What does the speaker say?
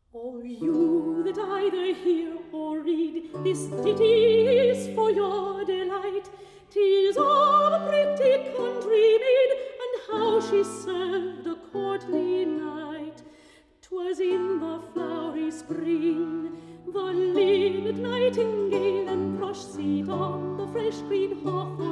O you that either hear or read, this ditty is for your delight. 'Tis of a pretty country maid, and how she served a courtly knight. 'Twas in the flowery spring, the linnet nightingale and thrush seat on the fresh green hawthorn